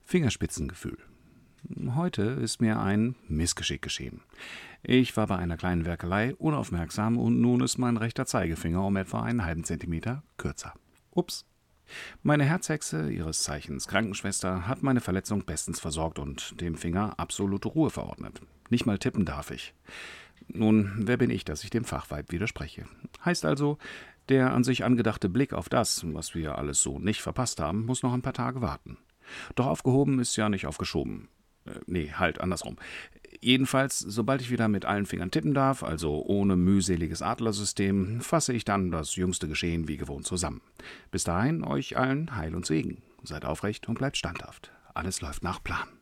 Fingerspitzengefühl. Heute ist mir ein Missgeschick geschehen. Ich war bei einer kleinen Werkelei unaufmerksam und nun ist mein rechter Zeigefinger um etwa einen halben Zentimeter kürzer. Ups. Meine Herzhexe, ihres Zeichens Krankenschwester, hat meine Verletzung bestens versorgt und dem Finger absolute Ruhe verordnet. Nicht mal tippen darf ich. Nun, wer bin ich, dass ich dem Fachweib widerspreche? Heißt also, der an sich angedachte Blick auf das, was wir alles so nicht verpasst haben, muss noch ein paar Tage warten. Doch aufgehoben ist ja nicht aufgeschoben. Halt andersrum. Jedenfalls, sobald ich wieder mit allen Fingern tippen darf, also ohne mühseliges Adlersystem, fasse ich dann das jüngste Geschehen wie gewohnt zusammen. Bis dahin euch allen Heil und Segen. Seid aufrecht und bleibt standhaft. Alles läuft nach Plan.